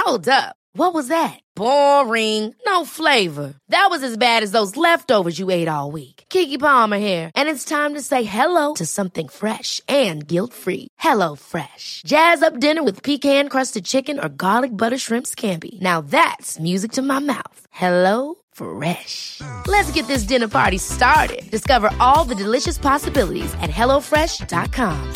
Hold up. What was that? Boring. No flavor. That was as bad as those leftovers you ate all week. Keke Palmer here, and it's time to say hello to something fresh and guilt-free. Hello Fresh. Jazz up dinner with pecan-crusted chicken or garlic butter shrimp scampi. Now that's music to my mouth. Hello Fresh. Let's get this dinner party started. Discover all the delicious possibilities at hellofresh.com.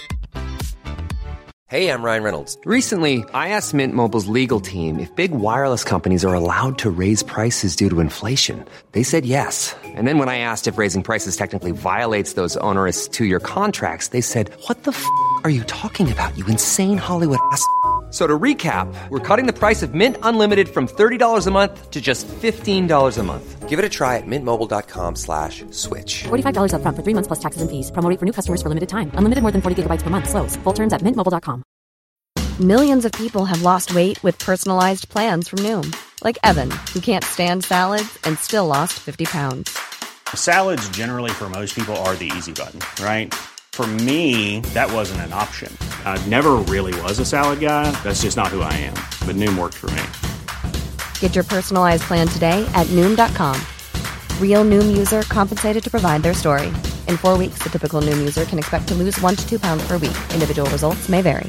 Hey, I'm Ryan Reynolds. Recently, I asked Mint Mobile's legal team if big wireless companies are allowed to raise prices due to inflation. They said yes. And then when I asked if raising prices technically violates those onerous two-year contracts, they said, what the f*** are you talking about, you insane Hollywood ass f- So to recap, we're cutting the price of Mint Unlimited from $30 a month to just $15 a month. Give it a try at mintmobile.com/switch. $45 up front for 3 months plus taxes and fees. Promo rate for new customers for limited time. Unlimited more than 40 gigabytes per month. Slows full terms at mintmobile.com. Millions of people have lost weight with personalized plans from Noom. Like Evan, who can't stand salads and still lost 50 pounds. Salads generally for most people are the easy button, right? For me, that wasn't an option. I never really was a salad guy. That's just not who I am. But Noom worked for me. Get your personalized plan today at Noom.com. Real Noom user compensated to provide their story. In 4 weeks, the typical Noom user can expect to lose 1 to 2 pounds per week. Individual results may vary.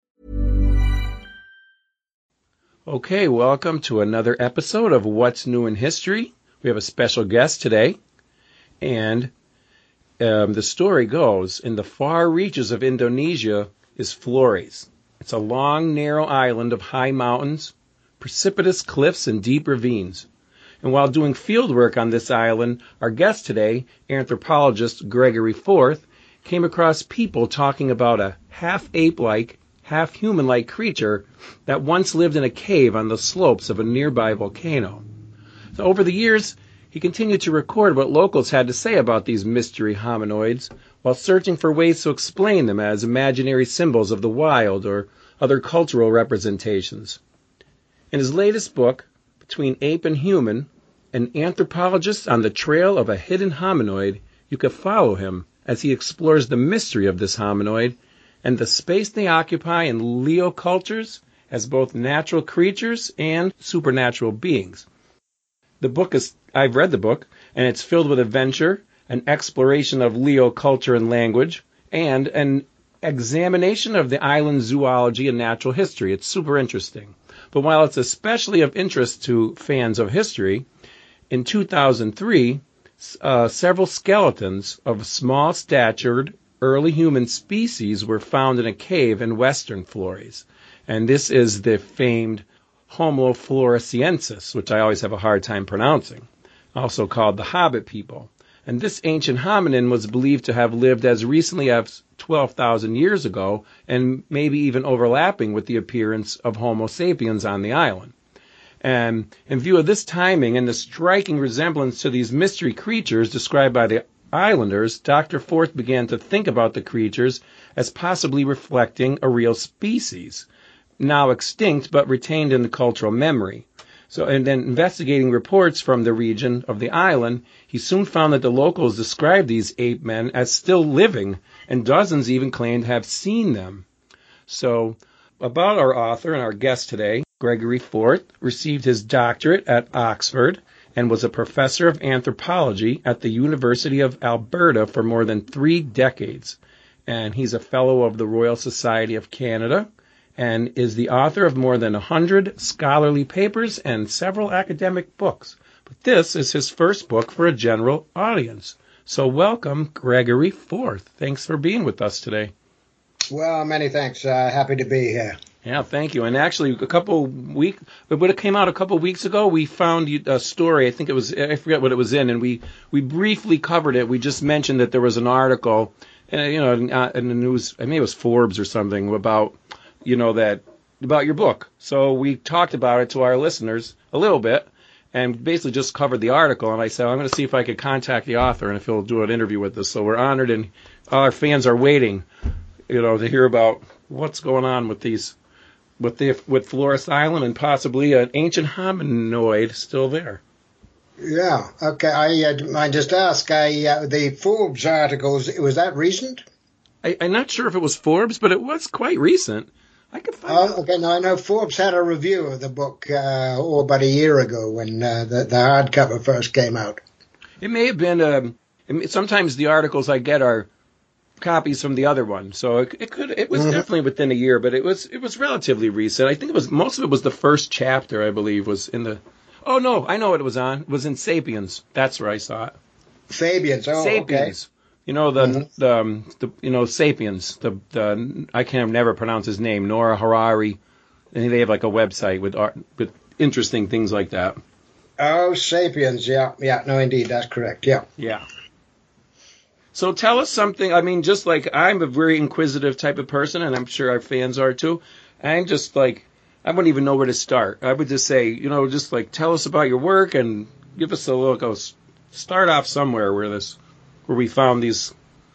Okay, welcome to another episode of What's New in History. We have a special guest today, and the story goes, in the far reaches of Indonesia is Flores. It's a long, narrow island of high mountains, precipitous cliffs, and deep ravines. And while doing field work on this island, our guest today, anthropologist Gregory Forth, came across people talking about a half-ape-like, half-human-like creature that once lived in a cave on the slopes of a nearby volcano. So over the years, he continued to record what locals had to say about these mystery hominoids while searching for ways to explain them as imaginary symbols of the wild or other cultural representations. In his latest book, Between Ape and Human, an anthropologist on the trail of a hidden hominoid, you can follow him as he explores the mystery of this hominoid and the space they occupy in Leo cultures as both natural creatures and supernatural beings. I've read the book, and it's filled with adventure, an exploration of Leo culture and language, and an examination of the island's zoology and natural history. It's super interesting. But while it's especially of interest to fans of history, in 2003, several skeletons of small-statured early human species were found in a cave in western Flores. And this is the famed Homo floresiensis, which I always have a hard time pronouncing, also called the Hobbit people. And this ancient hominin was believed to have lived as recently as 12,000 years ago, and maybe even overlapping with the appearance of Homo sapiens on the island. And in view of this timing and the striking resemblance to these mystery creatures described by the islanders, Dr. Forth began to think about the creatures as possibly reflecting a real species, now extinct but retained in the cultural memory. And then investigating reports from the region of the island, he soon found that the locals described these ape men as still living, and dozens even claimed to have seen them. So, about our author and our guest today, Gregory Forth received his doctorate at Oxford and was a professor of anthropology at the University of Alberta for more than 3 decades. And he's a fellow of the Royal Society of Canada and is the author of more than 100 scholarly papers and several academic books. But this is his first book for a general audience. So welcome, Gregory Forth. Thanks for being with us today. Well, many thanks. Happy to be here. Yeah, thank you. And actually, it came out a couple weeks ago, we found a story. I think it was, I forget what it was in, and we briefly covered it. We just mentioned that there was an article, in the news. I mean, it was Forbes or something about your book. So we talked about it to our listeners a little bit, and basically just covered the article. And I said, I'm going to see if I could contact the author and if he'll do an interview with us. So we're honored, and our fans are waiting, to hear about what's going on with these. With Flores Island and possibly an ancient hominoid still there. Yeah. Okay. I just ask. The Forbes articles, was that recent? I'm not sure if it was Forbes, but it was quite recent. I could find out. Okay, now I know Forbes had a review of the book about a year ago when the hardcover first came out. It may have been. Sometimes the articles I get are copies from the other one, so it was definitely within a year, but it was relatively recent. I think most of it was the first chapter, I believe, was in the. Oh no, I know what it was on. It was in Sapiens. That's where I saw it. Sapiens. Oh, Sapiens. Okay. You know the Sapiens. I can never pronounce his name. Noah Harari. And they have like a website with interesting things like that. Oh, Sapiens. Yeah. No, indeed, that's correct. Yeah. Yeah. So tell us something. I mean, just like I'm a very inquisitive type of person, and I'm sure our fans are too. I'm just like, I wouldn't even know where to start. I would just say, just like tell us about your work and give us a little. Start off somewhere where we found these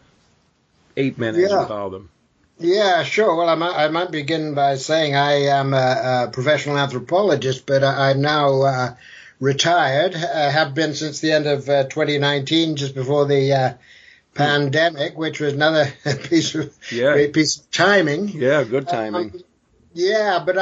8 minutes with all of them. Yeah, sure. Well, I might begin by saying I am a professional anthropologist, but I'm now retired. Have been since the end of 2019, just before the pandemic, which was another piece of timing. Yeah, good timing. But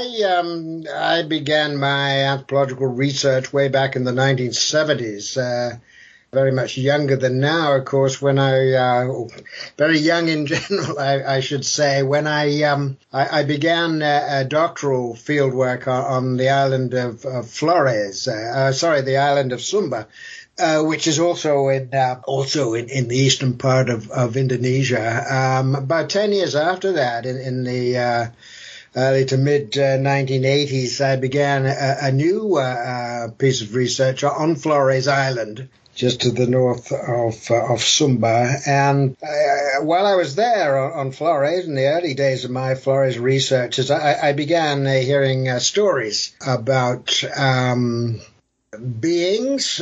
I began my anthropological research way back in the 1970s. Very much younger than now, of course, when very young in general, I should say, when I began doctoral fieldwork on the island of Flores, the island of Sumba, which is also in the eastern part of Indonesia. About 10 years after that, in the early to mid 1980s, I began a new piece of research on Flores Island, just to the north of Sumba. And while I was there on Flores, in the early days of my Flores researches, I began hearing stories about beings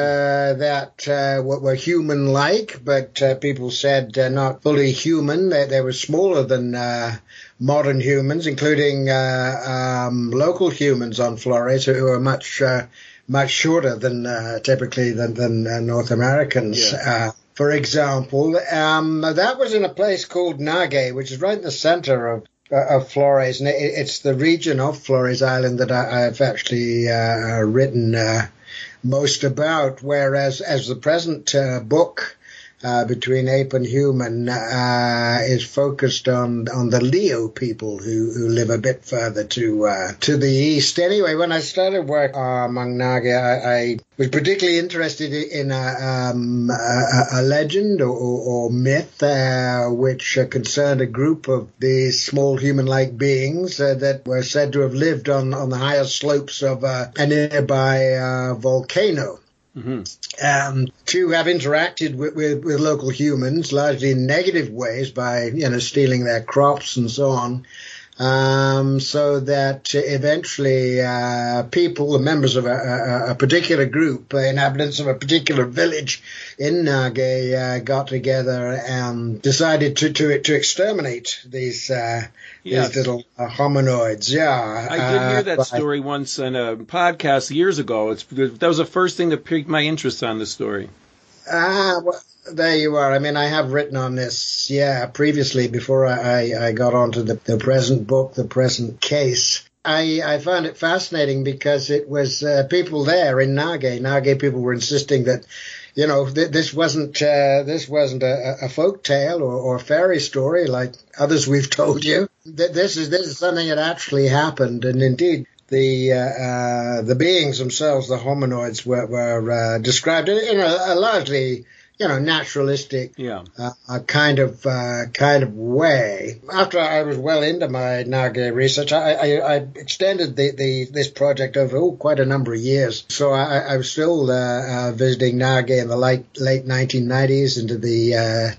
that were human-like, but people said not fully human. They were smaller than modern humans, including local humans on Flores, who are much shorter than typically than North Americans. Yeah. For example, that was in a place called Nage, which is right in the center of Flores, and it's the region of Flores Island that I've actually written most about. Whereas as the present book between Ape and Human is focused on the Leo people who live a bit further to the east. Anyway, when I started work among Nage, I was particularly interested in a legend or myth which concerned a group of these small human-like beings that were said to have lived on the higher slopes of a nearby volcano. Mm-hmm. To have interacted with local humans, largely in negative ways by, stealing their crops and so on. So that eventually people, the members of a particular group, inhabitants of a particular village in Nage, got together and decided to exterminate these little hominoids. Yeah, I did hear that story once on a podcast years ago. That was the first thing that piqued my interest on the story. Well, there you are. I mean, I have written on this, previously before I got onto the present book, the present case. I found it fascinating because it was people there in Nage. Nage people were insisting that, this wasn't a folk tale or fairy story like others we've told you. This is something that actually happened, and indeed. The beings themselves, the hominoids, were described in a largely, naturalistic kind of way. After I was well into my Nage research, I extended this project over quite a number of years. So I was still visiting Nage in the late 1990s into the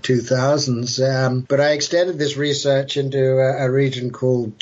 2000s. But I extended this research into a region called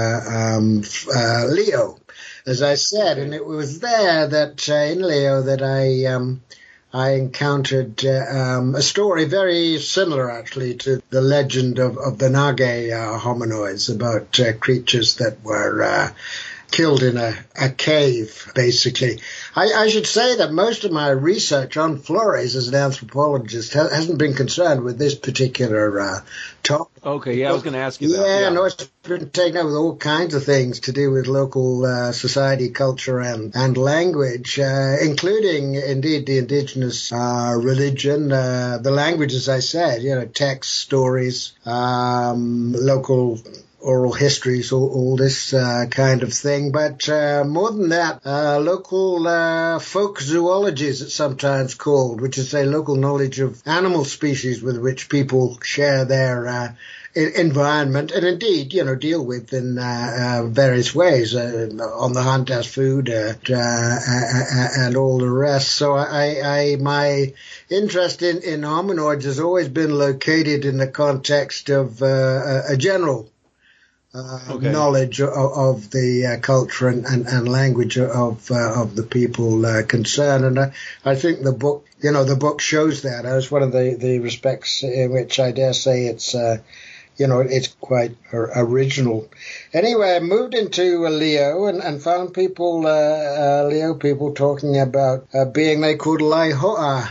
Leo, as I said, and it was there that in Leo that I encountered a story very similar, actually, to the legend of the Nage hominoids, about creatures that were killed in a cave, basically. I should say that most of my research on Flores as an anthropologist hasn't been concerned with this particular topic. Okay, yeah, I was going to ask you that. Yeah, no, it's been taken up with all kinds of things to do with local society, culture, and language, including, indeed, the indigenous religion, the language, as I said, texts, stories, local oral histories, all this kind of thing. But more than that, local folk zoology, as it's sometimes called, which is a local knowledge of animal species with which people share their environment and indeed, deal with in various ways, on the hunt as food and all the rest. So my interest in hominoids has always been located in the context of a general knowledge of the culture and language of the people concerned, and I think the book shows that. As one of the respects in which I dare say it's it's quite original. Anyway, I moved into Leo and found people Leo people talking about a being they called Laiho'a,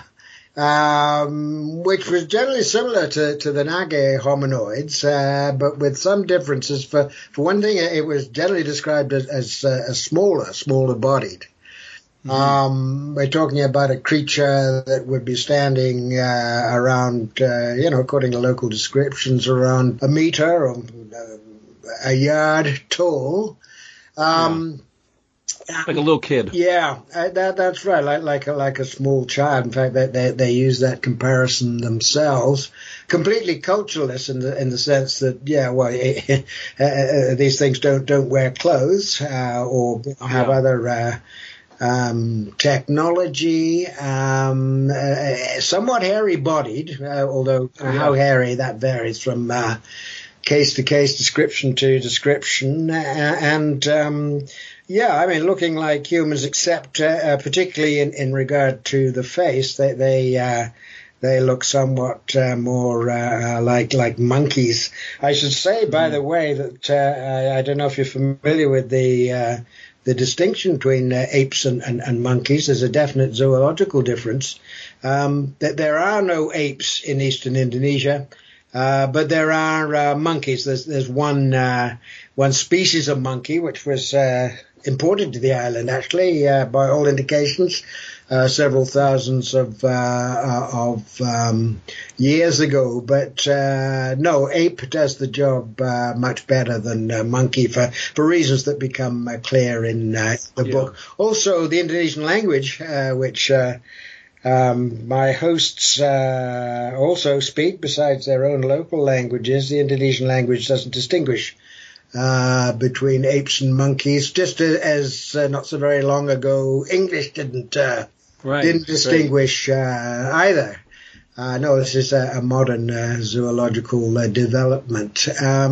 which was generally similar to the Nage hominoids, but with some differences. For one thing, it was generally described as smaller bodied. We're talking about a creature that would be standing around, according to local descriptions, around a meter or a yard tall. Like a little kid. Yeah, that's right. Like a small child. In fact, they use that comparison themselves. Completely cultureless in the sense that these things don't wear clothes or have other technology. Somewhat hairy-bodied, although how hairy that varies from case to case, description to description, looking like humans, except particularly in regard to the face, they look somewhat more like monkeys. I should say, by the way, that I don't know if you're familiar with the distinction between apes and monkeys. There's a definite zoological difference. That there are no apes in eastern Indonesia. But there are monkeys. There's one species of monkey which was imported to the island, actually, by all indications, several thousands of years ago. But no, ape does the job much better than monkey for reasons that become clear in the book. Also, the Indonesian language, which my hosts also speak, besides their own local languages. The Indonesian language doesn't distinguish between apes and monkeys, just as not so very long ago English didn't distinguish either. No, this is a modern zoological development.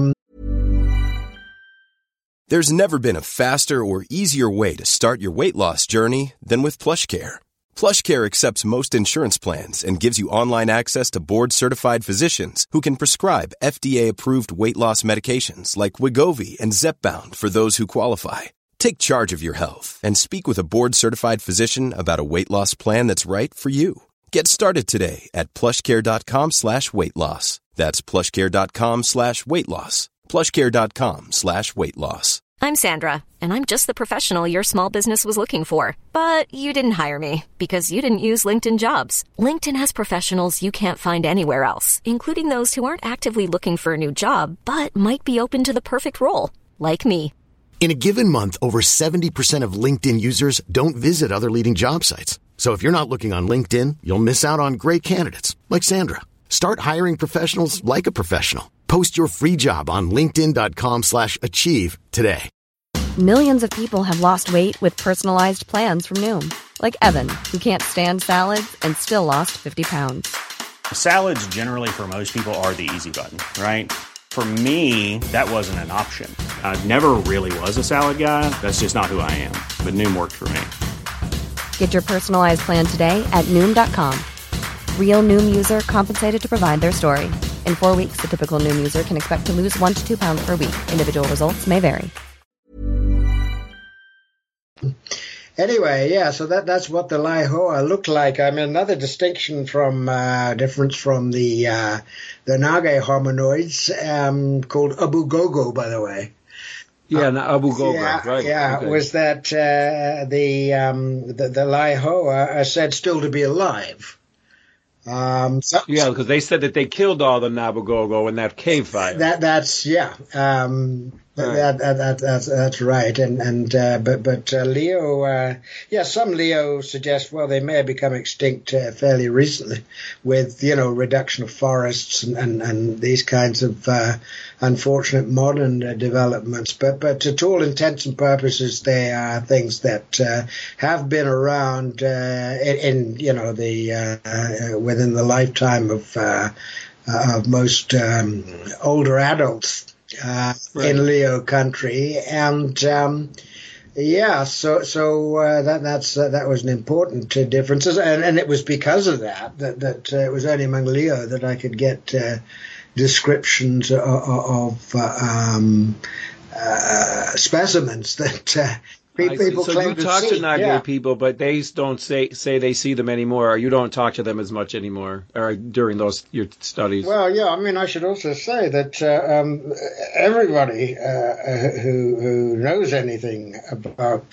There's never been a faster or easier way to start your weight loss journey than with PlushCare. PlushCare accepts most insurance plans and gives you online access to board-certified physicians who can prescribe FDA-approved weight loss medications like Wegovy and Zepbound for those who qualify. Take charge of your health and speak with a board-certified physician about a weight loss plan that's right for you. Get started today at plushcare.com/weightloss. That's plushcare.com/weightloss. plushcare.com/weightloss. I'm Sandra, and I'm just the professional your small business was looking for. But you didn't hire me because you didn't use LinkedIn Jobs. LinkedIn has professionals you can't find anywhere else, including those who aren't actively looking for a new job, but might be open to the perfect role, like me. In a given month, over 70% of LinkedIn users don't visit other leading job sites. So if you're not looking on LinkedIn, you'll miss out on great candidates, like Sandra. Start hiring professionals like a professional. Post your free job on linkedin.com/achieve today. Millions of people have lost weight with personalized plans from Noom. Like Evan, who can't stand salads and still lost 50 pounds. Salads generally for most people are the easy button, right? For me, that wasn't an option. I never really was a salad guy. That's just not who I am. But Noom worked for me. Get your personalized plan today at Noom.com. Real Noom user compensated to provide their story. In 4 weeks, the typical Noom user can expect to lose 1 to 2 pounds per week. Individual results may vary. Anyway, yeah, so that's what the Laihoa looked like. I mean, another distinction from difference from the Nage hominoids, called Abugogo, by the way. Yeah, Abugogo, yeah, right? Yeah, okay. Was that the Laihoa are said still to be alive. Yeah, because they said that they killed all the Nabugogo in that cave fire. That's yeah. That's right, but Leo, some Leo suggest they may have become extinct fairly recently, with reduction of forests and these kinds of unfortunate modern developments. But to all intents and purposes, they are things that have been around in within the lifetime of most older adults. In Leo country, and that was an important difference, and it was because of that it was only among Leo that I could get descriptions of specimens that people so claim you to talk see. to Nage people, but they don't say they see them anymore, or you don't talk to them as much anymore, or during your studies. Well, yeah, I mean, I should also say that everybody who knows anything about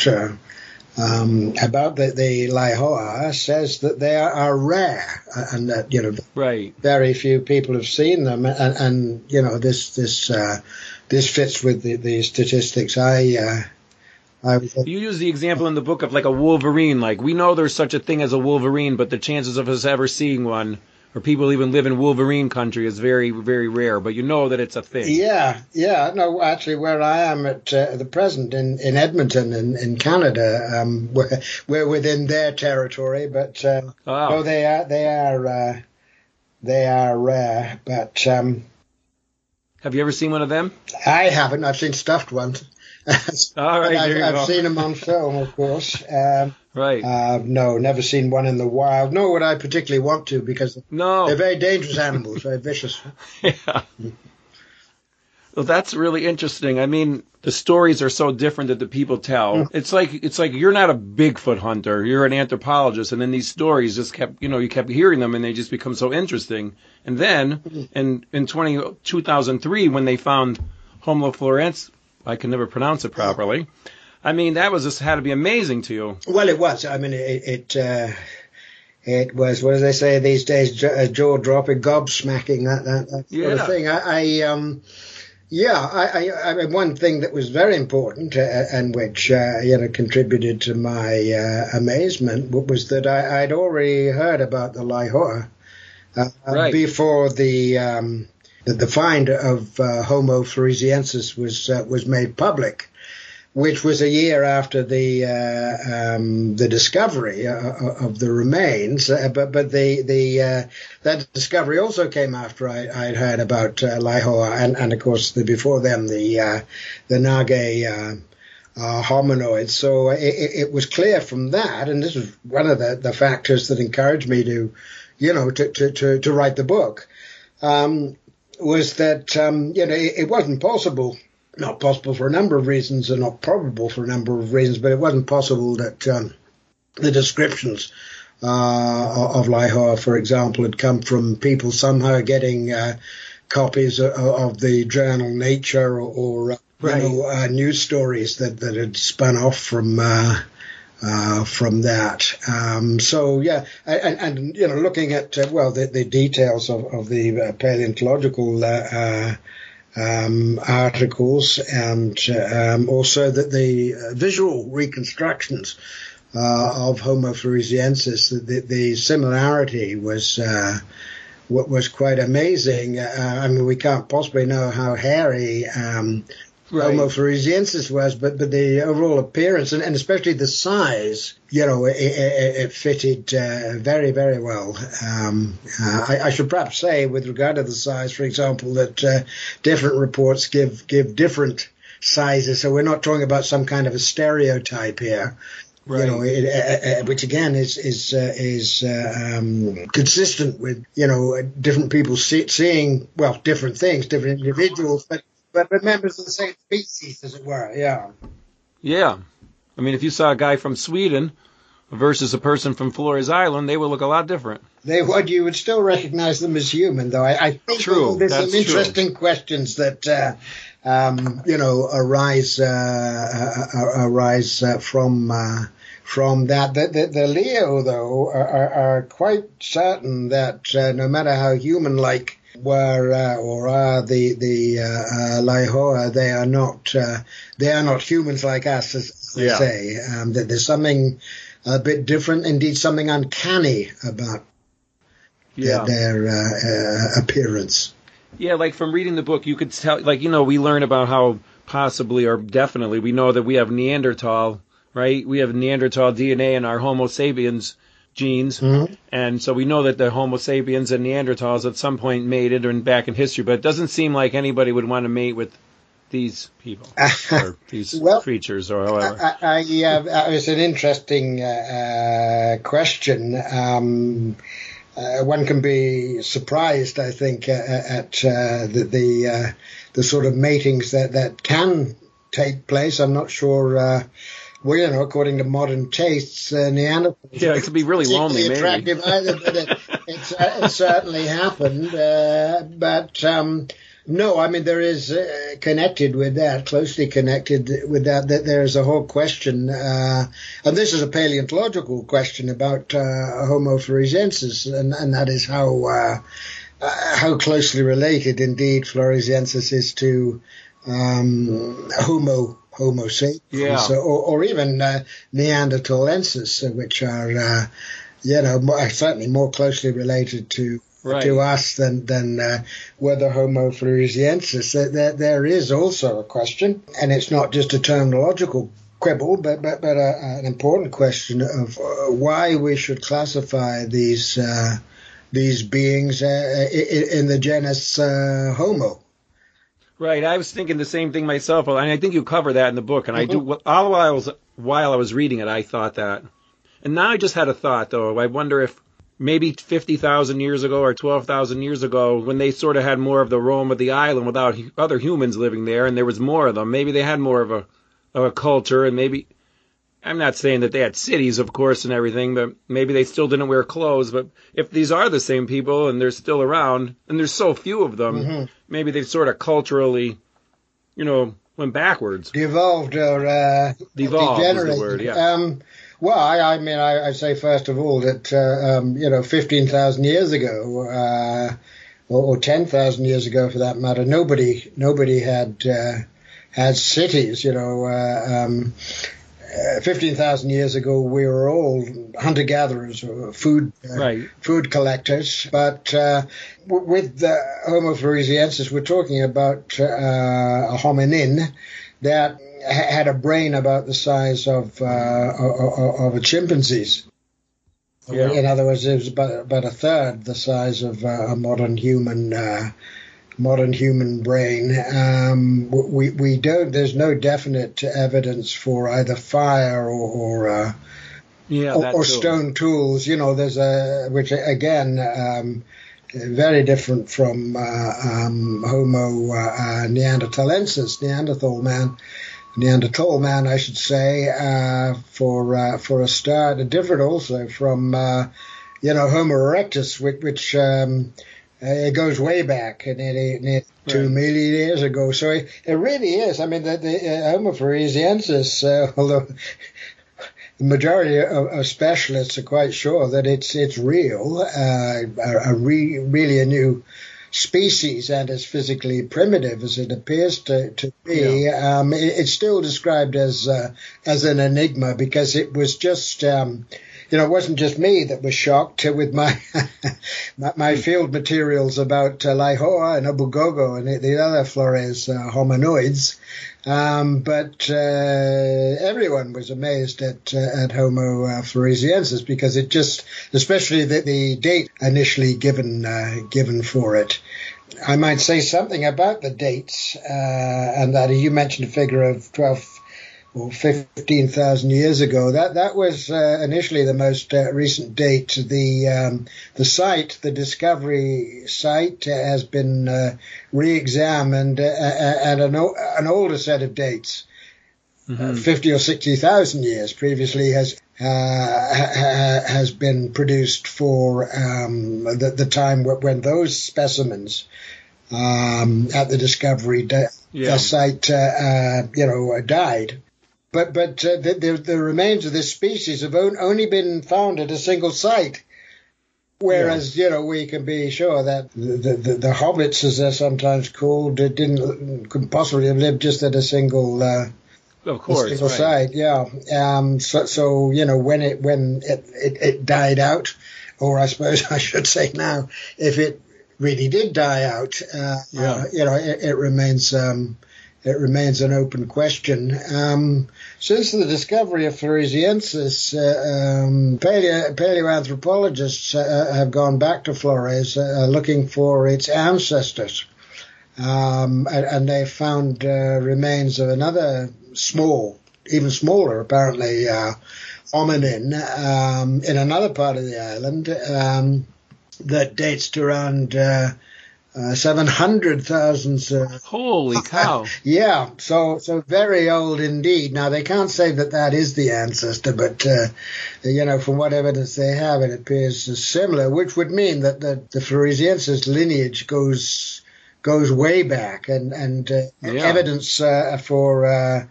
the Laihoa says that they are rare, and that very few people have seen them, and this fits with the statistics You use the example in the book of like a wolverine. Like, we know there's such a thing as a wolverine, but the chances of us ever seeing one, or people even live in wolverine country, is very, very rare. But you know that it's a thing. Yeah. No, actually, where I am at the present in Edmonton in Canada, we're within their territory, but no, they are rare. But have you ever seen one of them? I haven't. I've seen stuffed ones. All right, I've seen them on film, of course. Right. No, never seen one in the wild. Nor would I particularly want to, because they're very dangerous animals, very vicious. Yeah. Well, that's really interesting. I mean, the stories are so different that the people tell. It's like you're not a Bigfoot hunter. You're an anthropologist, and then these stories just kept, you kept hearing them, and they just become so interesting. And then in 2003, when they found Homo floresiensis, I can never pronounce it properly. I mean, that was just had to be amazing to you. Well, it was. I mean, it was, what do they say these days, jaw-dropping, gobsmacking, that sort of thing. I mean, one thing that was very important and which contributed to my amazement was that I'd already heard about the Laihoa before the find of Homo floresiensis was made public, which was a year after the discovery of the remains. But that discovery also came after I'd heard about Laihoa, and of course before them the Nage hominoids. So it was clear from that, and this was one of the factors that encouraged me to write the book. Was that, it wasn't possible, not possible for a number of reasons, and not probable for a number of reasons, but it wasn't possible that the descriptions of Laihoa, for example, had come from people somehow getting copies of the journal Nature or news stories that had spun off from that. Looking at the details of the paleontological articles, and also that the visual reconstructions of Homo floresiensis, the similarity was quite amazing. I mean, we can't possibly know how hairy Homo floresiensis was, but the overall appearance and especially the size, it fitted very, very well. I should perhaps say, with regard to the size, for example, that different reports give different sizes, so we're not talking about some kind of a stereotype here. Right. Which again is consistent with different people seeing different things, different individuals, but members of the same species, as it were. Yeah. Yeah. I mean, if you saw a guy from Sweden versus a person from Flores Island, they would look a lot different. You would still recognize them as human, though. I think there's some interesting questions that arise from that. The Leo, though, are quite certain that no matter how human-like were or are the Laihoa, they are not humans like us, as they say. That there's something a bit different, indeed something uncanny about their appearance. Yeah, like from reading the book, you could tell, like, we learn about how possibly or definitely we know that we have Neanderthal, right? We have Neanderthal DNA in our Homo sapiens genes. Mm-hmm. And so we know that the Homo sapiens and Neanderthals at some point mated and back in history, but it doesn't seem like anybody would want to mate with these people or these creatures or however. It's an interesting question. One can be surprised, I think, at the sort of matings that can take place. I'm not sure. According to modern tastes, Neanderthals. Yeah, it could be really lonely, maybe. Attractive either, but it certainly happened. No, I mean, there is closely connected with that there's a whole question, and this is a paleontological question about Homo floresiensis, and that is how closely related, indeed, floresiensis is to Homo sapiens, or even Neanderthalensis, which are, certainly more closely related to us than whether Homo floresiensis. There is also a question, and it's not just a terminological quibble, but an important question of why we should classify these beings in the genus Homo. Right, I was thinking the same thing myself, and I think you cover that in the book. And I do. All while I was reading it, I thought that, and now I just had a thought though. I wonder if maybe 50,000 years ago or 12,000 years ago, when they sort of had more of the roam of the island without other humans living there, and there was more of them, maybe they had more of a culture, and maybe, I'm not saying that they had cities, of course, and everything, but maybe they still didn't wear clothes. But if these are the same people and they're still around, and there's so few of them, maybe they've sort of culturally, went backwards. Devolved or degenerated. Is the word, yeah. Well, I say first of all that 15,000 years ago, or 10,000 years ago, for that matter, nobody had cities. 15,000 years ago, we were all hunter-gatherers, or food collectors. But with the Homo floresiensis, we're talking about a hominin that had a brain about the size of a chimpanzee's. Yeah. In other words, it was about a third the size of a modern human brain. We don't. There's no definite evidence for either fire or stone tools. There's which again. Very different from Homo neanderthalensis, Neanderthal man, I should say, for a start. Different also from Homo erectus, which it goes way back, and 2 million years ago. So it really is. I mean, the Homo floresiensis, although the majority of specialists are quite sure that it's real, really a new species, and as physically primitive as it appears to be. Yeah. It's still described as an enigma, because it was just it wasn't just me that was shocked with my my field materials about Laihoa and Obugogo and the other Flores hominoids. But everyone was amazed at Homo floresiensis, because it just, especially the date initially given for it. I might say something about the dates, and that you mentioned a figure of 12 or 15,000 years ago. That was initially the most recent date. The site, the discovery site, has been re-examined, and an older set of dates 50 or 60,000 years previously has been produced for the time when those specimens at the discovery site, died. But the remains of this species have only been found at a single site. Whereas, we can be sure that the hobbits, as they're sometimes called, couldn't possibly have lived just at a single site. Yeah. So when it died out, or I suppose I should say now, if it really did die out, it remains an open question. Since the discovery of Floresiensis, paleoanthropologists have gone back to Flores looking for its ancestors. And they found remains of another even smaller apparently, hominin in another part of the island that dates to around 700,000. Holy cow! Yeah, so very old indeed. Now they can't say that is the ancestor, but from what evidence they have, it appears similar, which would mean that the Floresiensis lineage goes way back, and evidence for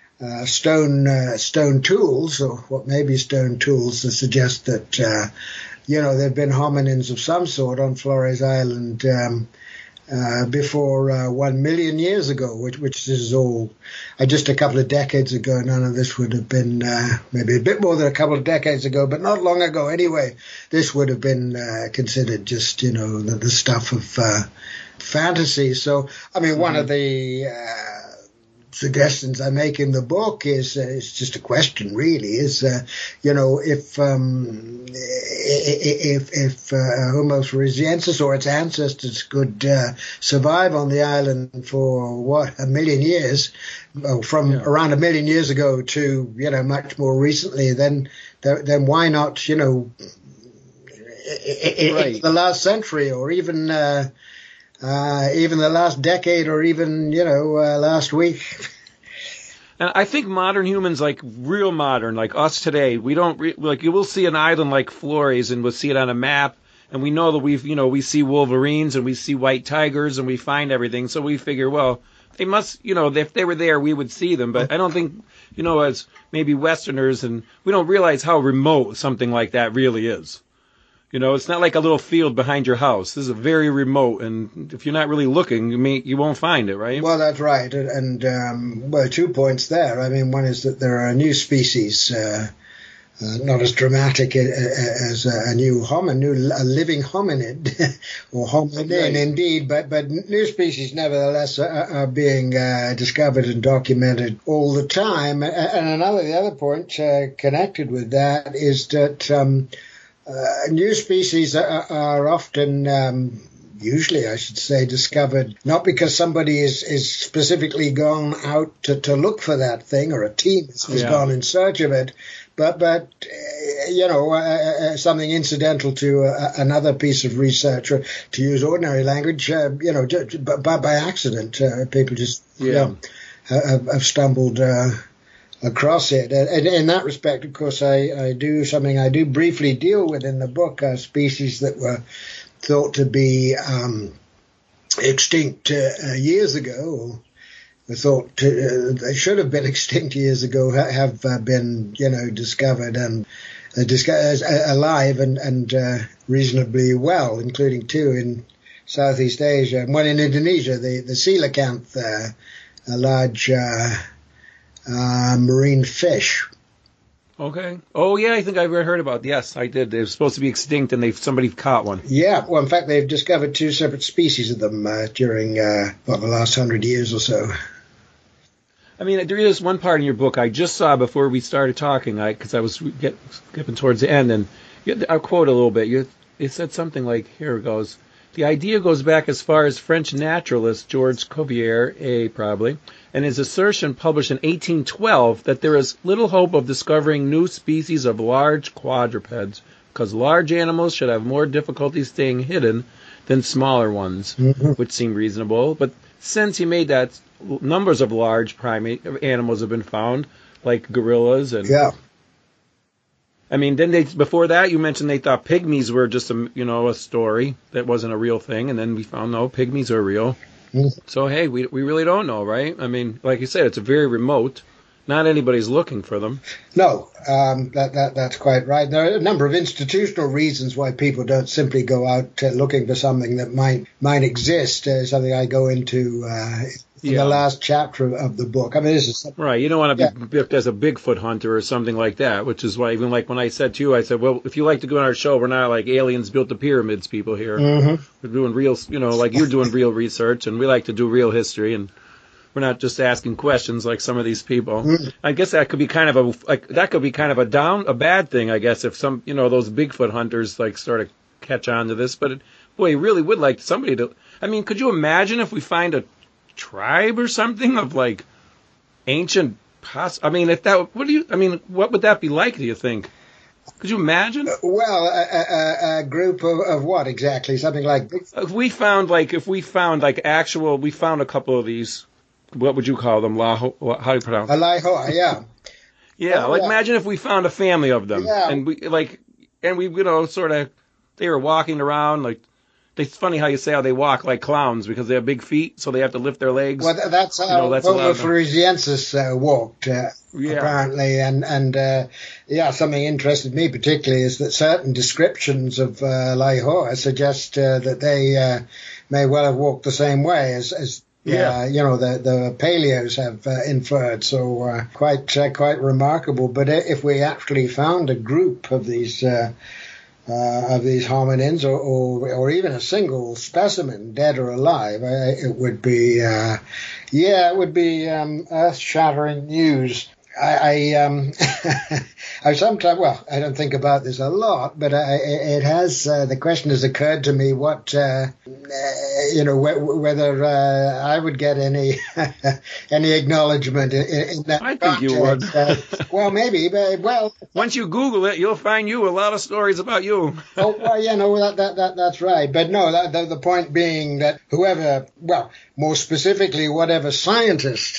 stone tools, or what may be stone tools, to suggest that there have been hominins of some sort on Flores Island before 1 million years ago, which is all just a couple of decades ago. None of this would have been, maybe a bit more than a couple of decades ago, but not long ago anyway. This would have been considered just, the stuff of fantasy. So, I mean, one of the suggestions I make in the book is just a question, really, is if Homo floresiensis or its ancestors could survive on the island for 1 million years, around 1 million years ago to much more recently, then why not the last century, or even the last decade, or even, last week. And I think modern humans, like real modern, like us today, we don't, you will see an island like Flores and we'll see it on a map, and we know that we see wolverines and we see white tigers and we find everything. So we figure, well, they must, if they were there, we would see them. But I don't think, as maybe Westerners, and we don't realize how remote something like that really is. It's not like a little field behind your house. This is very remote, and if you're not really looking, you won't find it, right? Well, that's right. And 2 points there. I mean, one is that there are new species, not as dramatic as a living hominid, or hominin indeed, but new species nevertheless are being discovered and documented all the time. And the other point connected with that is that new species are often, usually I should say, discovered not because somebody is specifically gone out to look for that thing, or a team has gone in search of it, but something incidental to another piece of research, or to use ordinary language, by accident. People just have stumbled across it. And in that respect, of course, I do briefly deal with in the book species that were thought to be extinct years ago, or thought they should have been extinct years ago, have been, discovered and alive and reasonably well, including 2 in Southeast Asia, and one in Indonesia, the coelacanth, a large marine fish. Okay. Oh, yeah, I think I've heard about it. Yes, I did. They were supposed to be extinct, and somebody caught one. Yeah. Well, in fact, they've discovered 2 separate species of them during the last 100 years or so. I mean, there is one part in your book I just saw before we started talking, because I was getting towards the end, and I'll quote a little bit. It said something like, here it goes. The idea goes back as far as French naturalist Georges Cuvier, probably, and his assertion published in 1812 that there is little hope of discovering new species of large quadrupeds, because large animals should have more difficulty staying hidden than smaller ones, which seemed reasonable. But since he made that numbers of large primate animals have been found, like gorillas and. Yeah. I mean, before that you mentioned they thought pygmies were just a story that wasn't a real thing, and then we found no, pygmies are real. So hey, we really don't know, right? I mean, like you said, it's a very remote. Not anybody's looking for them. No, that's quite right. There are a number of institutional reasons why people don't simply go out looking for something that might exist. Something I go into in the last chapter of the book. I mean, this is right. You don't want to be booked as a Bigfoot hunter or something like that, which is why even like when I said to you, I said, well, if you like to go on our show, we're not like aliens built the pyramids people here. Mm-hmm. We're doing real, like you're doing real research, and we like to do real history, and we're not just asking questions like some of these people. Mm. I guess that could be kind of a bad thing, I guess, if some, those Bigfoot hunters like sort of catch on to this. But boy, you really would like somebody to. I mean, could you imagine if we find a tribe or something of like ancient? I mean, what would that be like? Do you think? Could you imagine? Well, a group of what exactly? Something like if we found a couple of these. What would you call them? How do you pronounce it? Laihoa, yeah. Yeah, imagine if we found a family of them, and we sort of, they were walking around it's funny how you say how they walk like clowns because they have big feet, so they have to lift their legs. Well, that's how Homo floresiensis walked, apparently, and something interested me particularly is that certain descriptions of Laihoa suggest that they may well have walked the same way as the paleos have inferred, so quite remarkable. But if we actually found a group of these hominins, or even a single specimen, dead or alive, it would be earth-shattering news. I sometimes, I don't think about this a lot, but the question has occurred to me whether I would get any acknowledgement in that. I think you would. Well, maybe. Once you Google it, you'll find a lot of stories about you. That's right. But no, the point being that more specifically, whatever scientist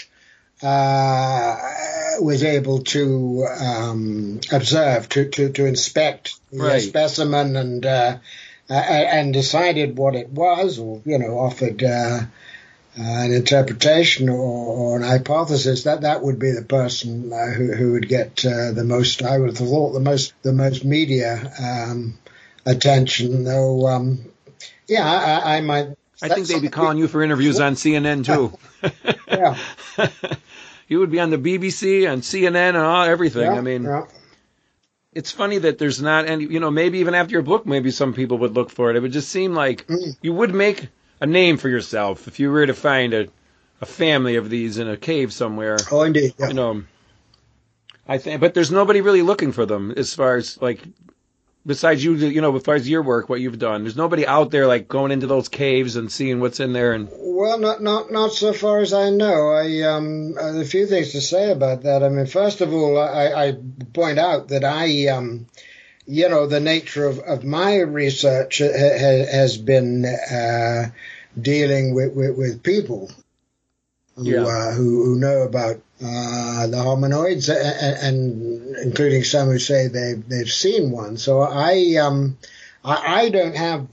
was able to observe, to inspect the specimen and decided what it was, or offered an interpretation or an hypothesis, that would be the person who would get the most. I would have thought the most media attention. Though, I might. I think they'd be calling you for interviews on CNN too. Yeah. You would be on the BBC and CNN and everything. Yeah, I mean, it's funny that there's not any, maybe even after your book, maybe some people would look for it. It would just seem like you would make a name for yourself if you were to find a family of these in a cave somewhere. Oh, indeed. Yeah. I think, but there's nobody really looking for them as far as besides you, as far as your work, what you've done. There's nobody out there going into those caves and seeing what's in there. And well, not so far as I know. A few things to say about that. I mean, first of all, I point out that the nature of my research has been dealing with people who know about the hominoids, and including some who say they've seen one. So I don't have,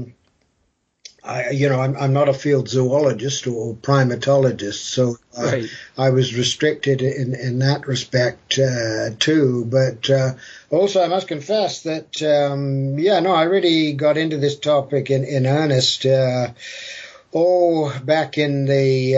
I'm not a field zoologist or primatologist, so I was restricted in that respect too. But also, I must confess that I really got into this topic in earnest. Back in the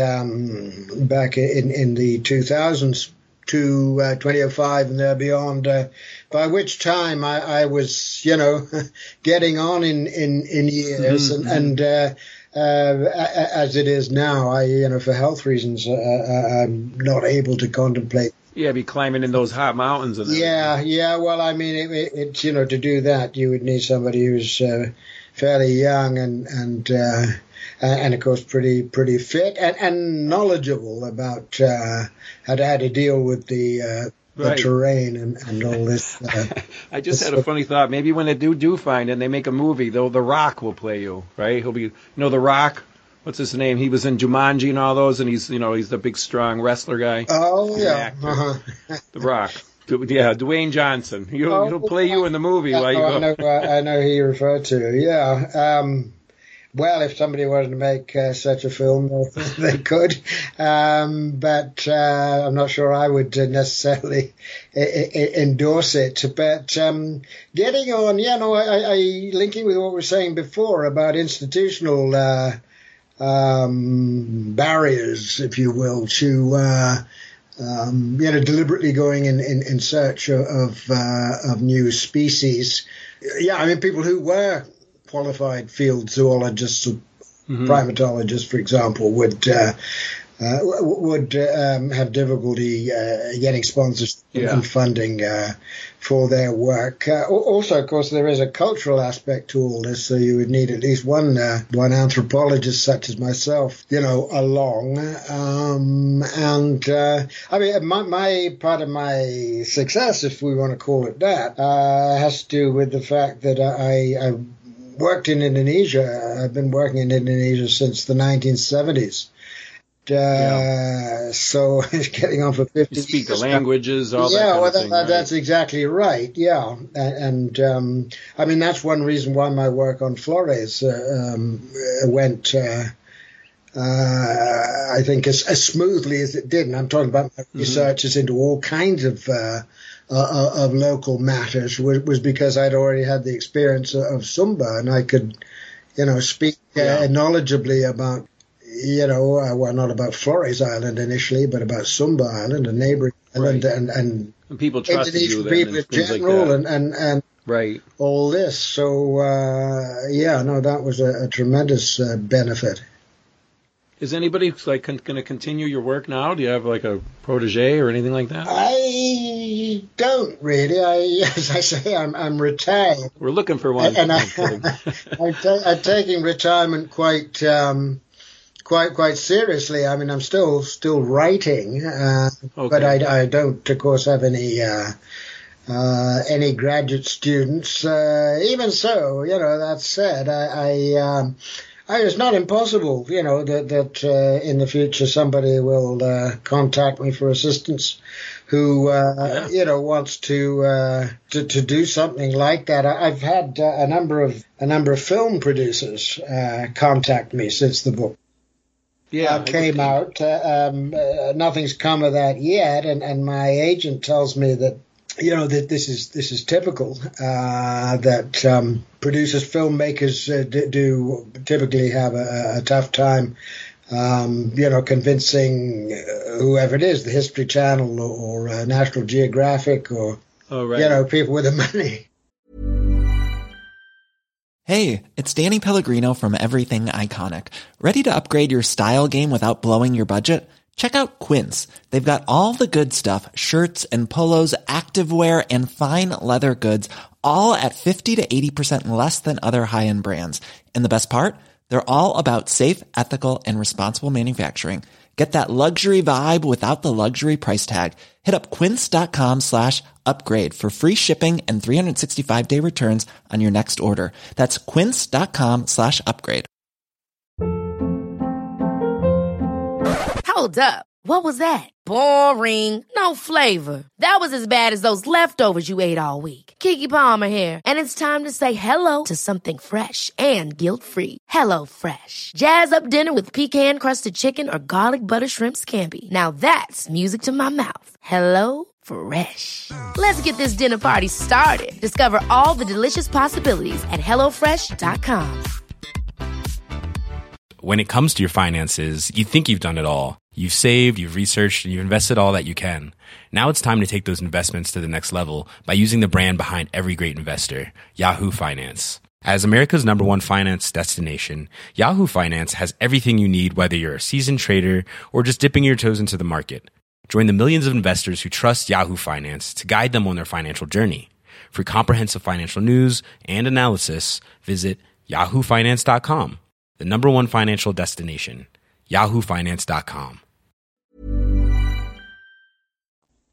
2000s to 2005 and there beyond, by which time I was, getting on in years, and as it is now, for health reasons, I'm not able to contemplate. Yeah, be climbing in those hot mountains. And yeah. Well, I mean, it's to do that, you would need somebody who's fairly young and of course pretty fit and knowledgeable about how to deal with the terrain and all this. I just had a funny thought. Maybe when they do find it and they make a movie, though, The Rock will play you, right? He'll be, The Rock, what's his name? He was in Jumanji and all those, and he's the big, strong wrestler guy. Oh, yeah. The Rock. Yeah, Dwayne Johnson. He'll play you in the movie while you go. I know who you refer to. Yeah. Well, if somebody wanted to make such a film, they could. But I'm not sure I would necessarily endorse it. But getting on, I linking with what we were saying before about institutional barriers, if you will, to deliberately going in search of new species. Yeah, I mean, people who were qualified field zoologists or primatologists, for example, would have difficulty getting sponsorship and funding for their work. Also, of course, there is a cultural aspect to all this, so you would need at least one anthropologist, such as myself, along. I mean, my part of my success, if we want to call it that, has to do with the fact that I worked in Indonesia. I've been working in Indonesia since the 1970s. So getting on for 50 years. You speak the now. Languages, all that kind of thing. Right? That's exactly right, yeah. And I mean, that's one reason why my work on Flores went, I think, as smoothly as it did. And I'm talking about my researches into all kinds of local matters, was because I'd already had the experience of Sumba, and I could, speak knowledgeably about, well, not about Flores Island initially, but about Sumba Island, a neighboring island, and people trusted Indonesian you then, people in general, like and right, all this. So that was a tremendous benefit. Is anybody going to continue your work now? Do you have like a protege or anything like that? I don't really. As I say, I'm retired. We're looking for one. And I'm taking retirement quite seriously. I mean, I'm still writing, but I don't, of course, have any graduate students. Even so, that said, it's not impossible, that in the future somebody will contact me for assistance who wants to do something like that. I've had a number of film producers contact me since the book came out. Nothing's come of that yet, and my agent tells me that that this is typical, that producers, filmmakers do typically have a tough time, convincing whoever it is, the History Channel or National Geographic or, people with the money. Hey, it's Danny Pellegrino from Everything Iconic. Ready to upgrade your style game without blowing your budget? Check out Quince. They've got all the good stuff, shirts and polos, activewear, and fine leather goods, all at 50 to 80% less than other high-end brands. And the best part? They're all about safe, ethical, and responsible manufacturing. Get that luxury vibe without the luxury price tag. Hit up quince.com/upgrade for free shipping and 365-day returns on your next order. That's quince.com/upgrade. Hold up. What was that? Boring. No flavor. That was as bad as those leftovers you ate all week. Keke Palmer here, and it's time to say hello to something fresh and guilt-free. Hello Fresh. Jazz up dinner with pecan-crusted chicken or garlic butter shrimp scampi. Now that's music to my mouth. Hello Fresh. Let's get this dinner party started. Discover all the delicious possibilities at HelloFresh.com. When it comes to your finances, you think you've done it all. You've saved, you've researched, and you've invested all that you can. Now it's time to take those investments to the next level by using the brand behind every great investor, Yahoo Finance. As America's #1 finance destination, Yahoo Finance has everything you need, whether you're a seasoned trader or just dipping your toes into the market. Join the millions of investors who trust Yahoo Finance to guide them on their financial journey. For comprehensive financial news and analysis, visit yahoofinance.com, the #1 financial destination, yahoofinance.com.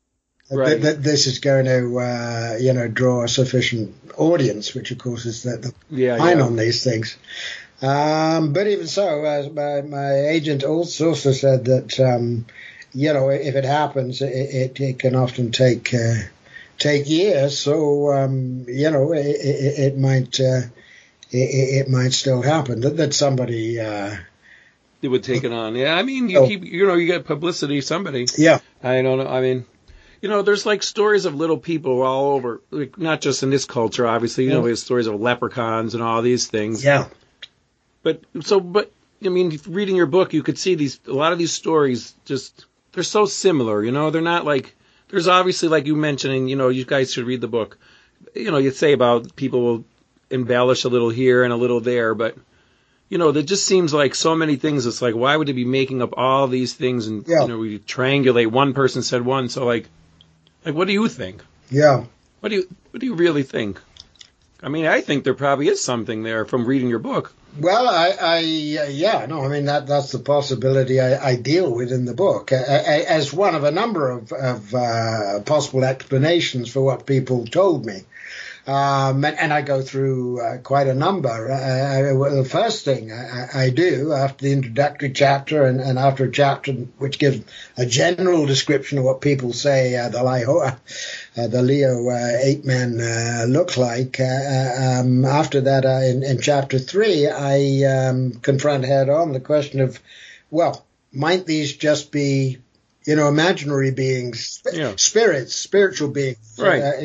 Right. that this is going to, draw a sufficient audience, which of course is the line on these things. But even so, my agent also said that, if it happens, it can often take years. So, it might still happen that somebody, it would take it on. Yeah. I mean, you get publicity, somebody. Yeah. I don't know. I mean, there's like stories of little people all over, like not just in this culture, obviously, we have stories of leprechauns and all these things. Yeah. But I mean, reading your book, you could see a lot of these stories they're so similar, they're not like, there's obviously, like you mentioned, and, you guys should read the book. You'd say about people will embellish a little here and a little there, but, there just seems like so many things. It's like, why would they be making up all these things? And, we triangulate. One person said one. So like, what do you think? Yeah. What do you really think? I mean, I think there probably is something there from reading your book. Well, that's the possibility I deal with in the book as one of a number of possible explanations for what people told me. And I go through quite a number. The first thing I do after the introductory chapter and after a chapter which gives a general description of what people say the Laihoa, the Leo ape men look like. After that, in chapter 3, I confront head on the question of, well, might these just be imaginary beings, spirits, spiritual beings, right?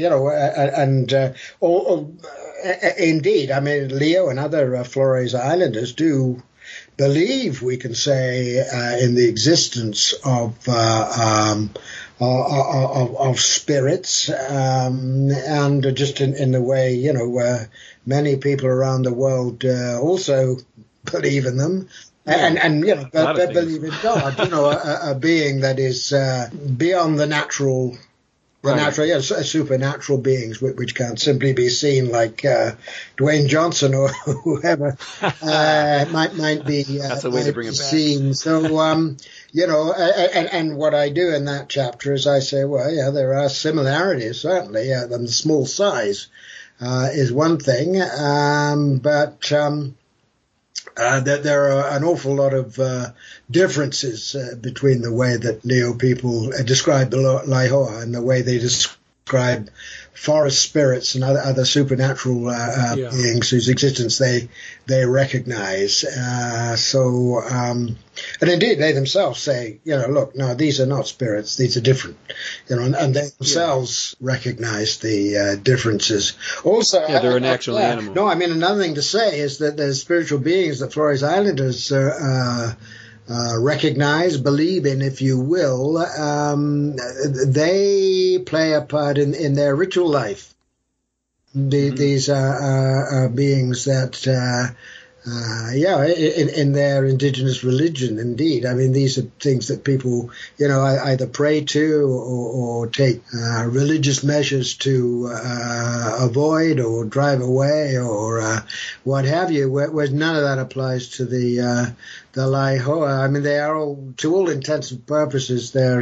Indeed, I mean, Leo and other Flores Islanders do believe, we can say, in the existence of spirits, and just in the way, many people around the world also believe in them. And believe in God, a being that is beyond the natural, supernatural beings, which can't simply be seen like Dwayne Johnson or whoever might be That's a way to bring it back. Seen. So, and what I do in that chapter is I say, well, there are similarities, certainly. The small size is one thing, but that there are an awful lot of differences between the way that Leo people describe the Laihoa and the way they describe forest spirits and other supernatural beings whose existence they recognize. And indeed they themselves say, look, no, these are not spirits; these are different. And they themselves recognize the differences. Also, they're an actual animal. No, I mean, another thing to say is that the spiritual beings that Flores Islanders recognize, believe in, if you will, they play a part in their ritual life. These are beings that, in their indigenous religion, indeed. I mean, these are things that people, either pray to or take religious measures to avoid or drive away or what have you, whereas none of that applies to the Laihoa. I mean, they are all, to all intents and purposes, they're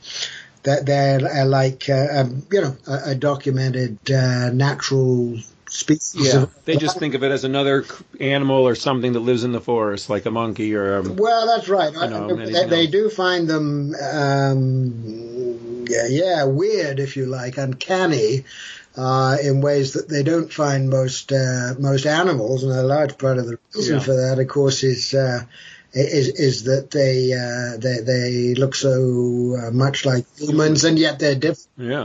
like, a documented natural species. Yeah, they just think of it as another animal or something that lives in the forest, like a monkey or well, that's right. They do find them, weird, if you like, uncanny, in ways that they don't find most animals, and a large part of the reason for that, of course, is that they look so much like humans, and yet they're different. Yeah.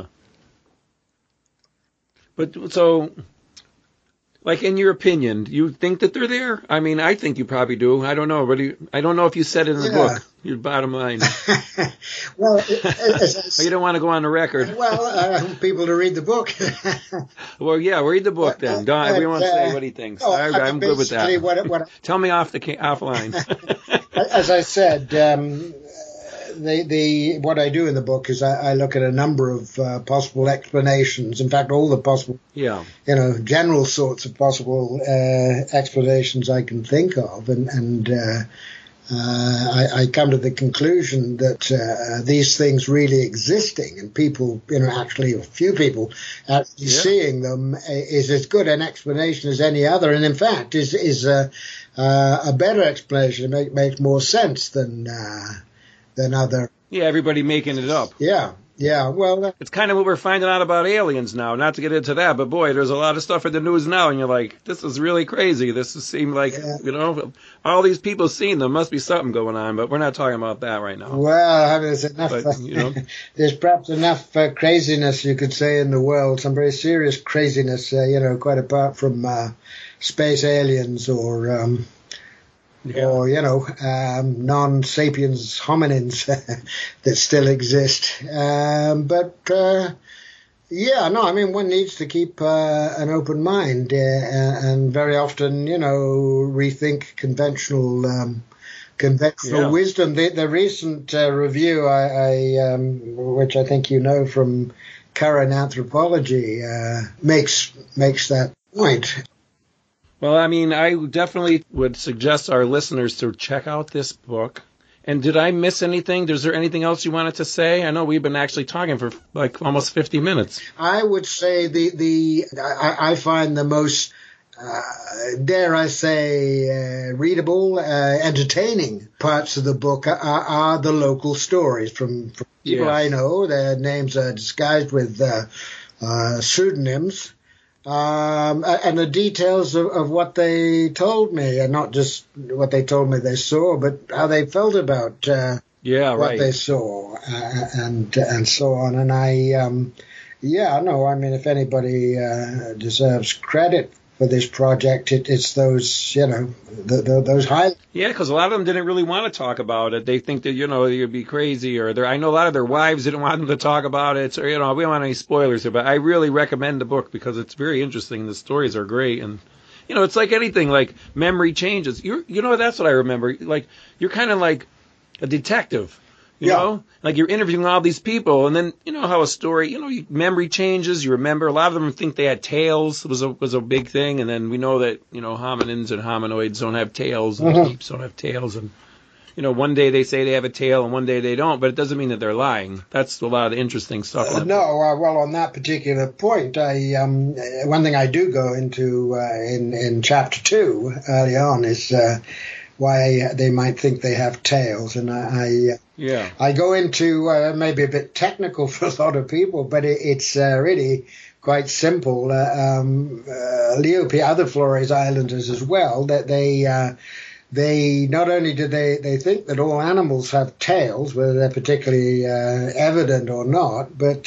But so, like, in your opinion, do you think that they're there? I mean, I think you probably do. I don't know. But I don't know if you said it in the book. Your bottom line. Well, you don't want to go on the record. Well, I want people to read the book. Well, yeah, read the book then. Don't everyone say what he thinks. I'm good with that. Tell me offline. As I said, what I do in the book is I look at a number of possible explanations. In fact, all the possible, general sorts of possible explanations I can think of, and I come to the conclusion that these things really existing and people, actually a few people actually seeing them is as good an explanation as any other, and in fact is a better explanation. Makes more sense than other. Yeah, everybody making it up. Yeah, well... It's kind of what we're finding out about aliens now. Not to get into that, but boy, there's a lot of stuff in the news now, and you're like, this is really crazy. This seems like, all these people seeing them. Must be something going on, but we're not talking about that right now. Well, there's enough... there's perhaps enough craziness, you could say, in the world. Some very serious craziness, quite apart from space aliens or... Or, non-sapiens hominins that still exist. One needs to keep an open mind and very often, rethink conventional wisdom. The recent review, which I think from current anthropology, makes that point. Well, I definitely would suggest our listeners to check out this book. And did I miss anything? Is there anything else you wanted to say? I know we've been actually talking for like almost 50 minutes. I would say I find the most, dare I say, readable, entertaining parts of the book are the local stories from people I know. Their names are disguised with pseudonyms. And the details of what they told me, and not just what they told me they saw, but how they felt about what they saw, and so on. And if anybody deserves credit for this project, it's those, those high. Yeah, because a lot of them didn't really want to talk about it. They think that, you'd be crazy, or I know a lot of their wives didn't want them to talk about it. So, we don't want any spoilers here, but I really recommend the book because it's very interesting. The stories are great. And, it's like anything, like memory changes. That's what I remember. Like, you're kind of like a detective. You know, like you're interviewing all these people, and then how a story, memory changes. You remember a lot of them think they had tails was a big thing, and then we know that hominins and hominoids don't have tails, and apes don't have tails, and one day they say they have a tail and one day they don't, but it doesn't mean that they're lying. That's a lot of interesting stuff. Well, on that particular point, one thing I do go into in chapter 2 early on is why they might think they have tails, and I go into maybe a bit technical for a lot of people, but it's really quite simple. Leopi, other Flores Islanders as well, that they not only do they think that all animals have tails, whether they're particularly evident or not, but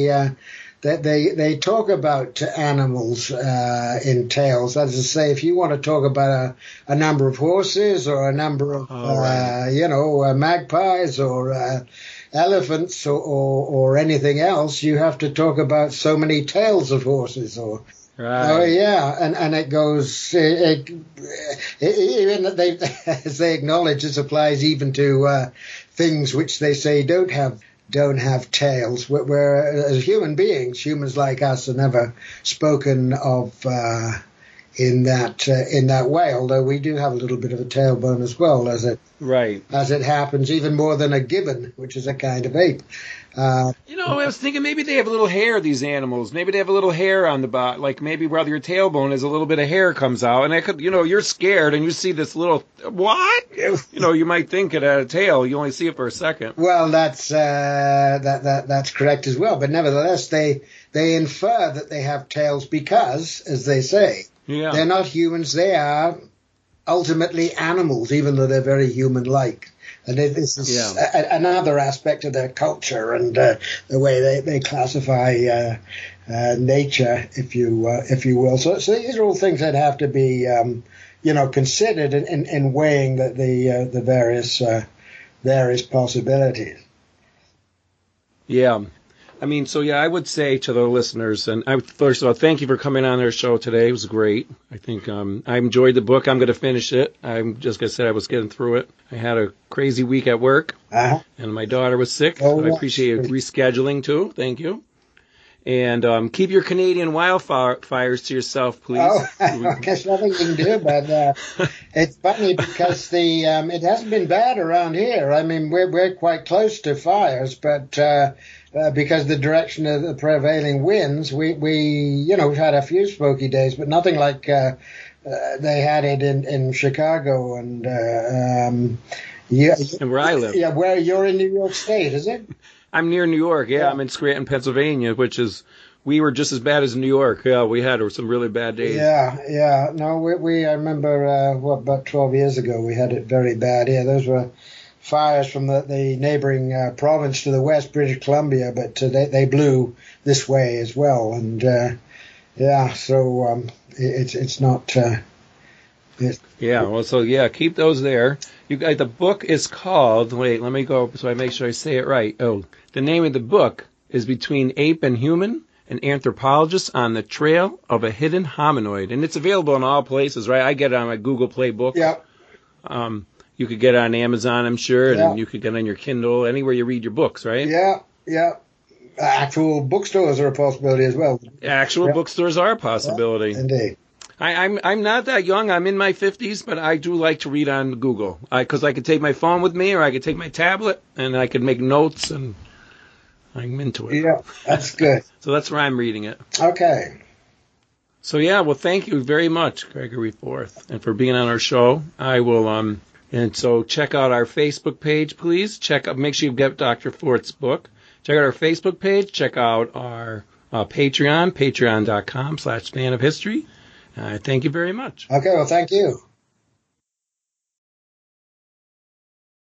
they talk about animals in tails. That is to say, if you want to talk about a number of horses or a number of magpies or elephants or anything else, you have to talk about so many tails of horses or. Right. And it goes. Even as they acknowledge, this applies even to things which they say don't have tails. Where as human beings, humans like us, are never spoken of in that way. Although we do have a little bit of a tailbone as well, as it happens, even more than a gibbon, which is a kind of ape. I was thinking maybe they have a little hair, these animals. Maybe they have a little hair on the bottom, like maybe where your tailbone is, a little bit of hair comes out. And I could, you're scared and you see this little, what? You might think it had a tail. You only see it for a second. Well, that's correct as well. But nevertheless, they infer that they have tails because, as they say, they're not humans. They are ultimately animals, even though they're very human-like. And this is another aspect of their culture and the way they classify nature, if you will. So these are all things that have to be, considered in weighing the various possibilities. Yeah. I would say to the listeners, and first of all, thank you for coming on our show today. It was great. I think I enjoyed the book. I'm going to finish it. I'm just going to say I was getting through it. I had a crazy week at work, and my daughter was sick. I appreciate you rescheduling, too. Thank you. And keep your Canadian wildfires to yourself, please. Oh, there's nothing you can do about that. It's funny because it hasn't been bad around here. I mean, we're quite close to fires, but because of the direction of the prevailing winds, we've had a few smoky days, but nothing like they had it in Chicago and and where I live. Yeah, where you're in New York State, is it? I'm near New York. Yeah, I'm in Scranton, Pennsylvania, we were just as bad as New York. Yeah, we had some really bad days. Yeah. No, I remember, about 12 years ago, we had it very bad. Yeah, those were fires from the neighboring province to the west, British Columbia, but they blew this way as well. And, it's not... keep those there. You guys, the book is called, wait, let me go so I make sure I say it right. Oh, the name of the book is Between Ape and Human, an anthropologist on the trail of a hidden hominoid. And it's available in all places, right? I get it on my Google Play book. Yeah. You could get it on Amazon, I'm sure, and you could get it on your Kindle, anywhere you read your books, right? Yeah. Actual bookstores are a possibility as well. Actual bookstores are a possibility. Yeah, indeed. I'm not that young. I'm in my 50s, but I do like to read on Google because I could take my phone with me or I could take my tablet and I could make notes and I'm into it. Yeah, that's good. So that's where I'm reading it. Okay. So thank you very much, Gregory Forth, and for being on our show. I will and so check out our Facebook page, please. Make sure you get Dr. Forth's book. Check out our Facebook page. Check out our Patreon, patreon.com/fanofhistory. Thank you very much. Okay, well, thank you.